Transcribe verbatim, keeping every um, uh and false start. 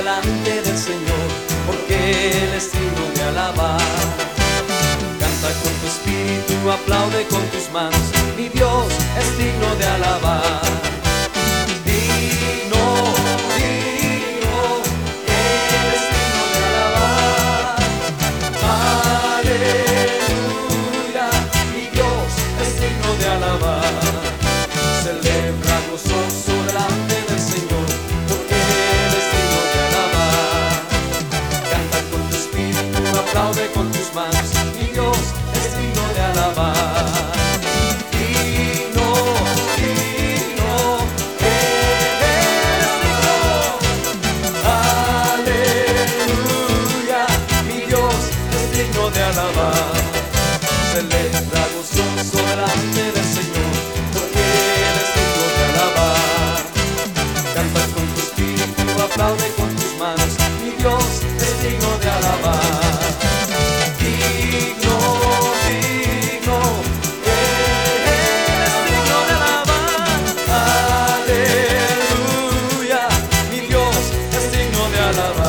delante del Señor, porque Él es digno de alabar. Canta con tu espíritu, aplaude con tus manos, mi Dios es digno de alabar. Digno, digno, Él es digno de alabar. Aleluya, mi Dios es digno de alabar. Celebra gozoso delante del Señor, porque Él es digno de alabar. Canta con tu espíritu, aplaude con tus manos, mi Dios es digno de alabar. Digno, digno, Él es digno. Aleluya, mi Dios es digno de alabar. Celebra gozoso delante del Señor, porque Él es digno de alabar. Canta con tu espíritu, aplaude con tus manos, mi Dios es digno de alabar. Digno, digno, Él es digno de alabar. Aleluya, mi Dios es digno de alabar.